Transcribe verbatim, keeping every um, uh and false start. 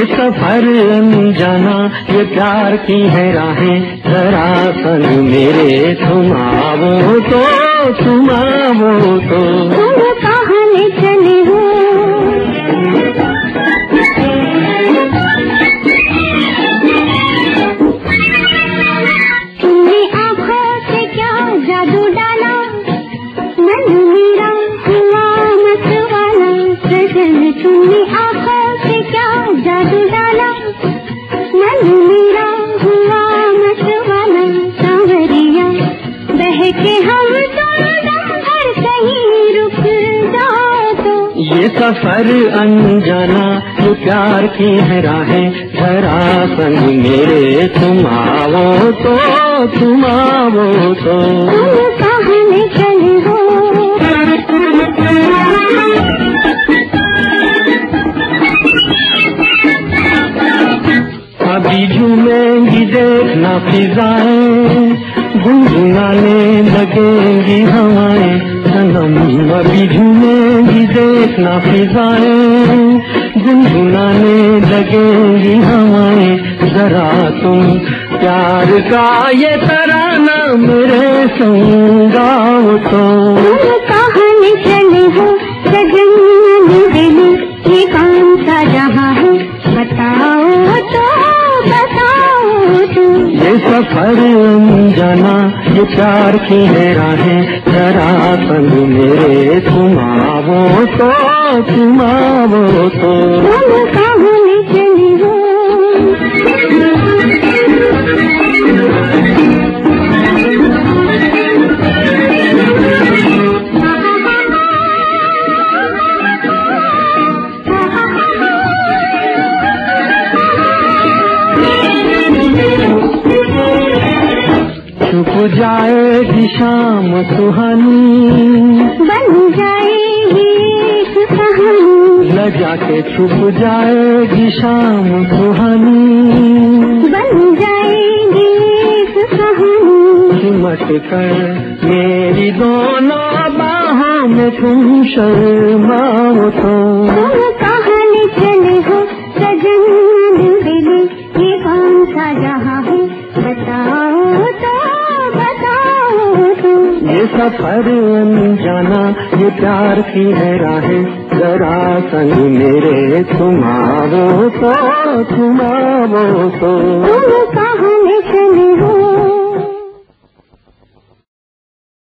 सफर अनजाना ये प्यार की है राहें, जरा संग मेरे तुम आओ तो, तुम आओ तो। तुम कहाँ ले चले हो, तुमने आँखों से क्या जादू डाला, मन मेरा हुआ मतवाला। सजन तुमने आँखों से क्या जादू डाला, मन मेरा हुआ मतवाला। सांवरिया बहके हम दोनों हर कहीं रुक जाओ तो। ये सफर अनजाना ये प्यार की है राहें, जरा संग मेरे तुम आओ तो, तुम आओ तो। तुम कहाँ ले चले हो, अभी झूमेंगी देखना फिजाएं, गुनगुनाने लगेंगी हवाएं। सनम अभी झूमेंगी देखना फिजाएं, गुनगुनाने लगेंगी हवाएं। जरा तुम प्यार का ये तराना मेरे संग गाओ तो। तुम कहाँ ले चले हो, सजन दिल ये कौन सा जहाँ है, बताओ तो, बताओ तो। ये सफर अनजाना ये प्यार की है राहें, जरा संग मेरे तुम आओ तो, तुम आओ तो। तुम कहाँ ले चले हो, छुप जाएगी शाम सुहानी, बन जाएगी एक कहानी। लजा के छुप जाएगी शाम सुहानी, बन जाएगी एक कहानी। सिमट कर मेरी दोनों बाहों में तुम शर्माओ तो। तुम कहाँ ले चले हो, सजन दिल ये कौन सा जहाँ है, बताओ तो, बताओ तो। ये सफर अनजाना ये प्यार की है राहें, जरा संग मेरे तुम आओ तो, तुम आओ तो। तुम कहाँ ले चले हो,